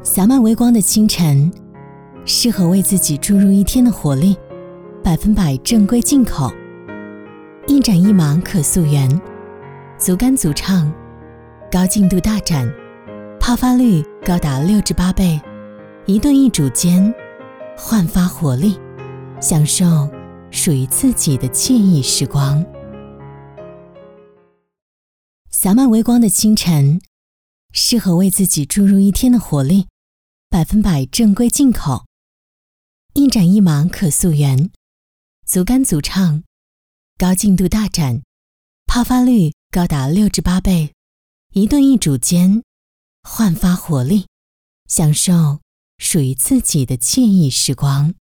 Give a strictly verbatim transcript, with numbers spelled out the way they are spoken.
洒满微光的清晨，适合为自己注入一天的活力，百分百正规进口，一展一芒可溯源，足干足畅，高净度大展，泡发率高达六至八倍，一顿一煮间，焕发活力，享受属于自己的惬意时光。洒满微光的清晨，适合为自己注入一天的活力，百分百正规进口，一展一芒可溯源，足干足畅，高净度大展，泡发率高达六至八倍，一顿一煮间，焕发活力，享受属于自己的惬意时光。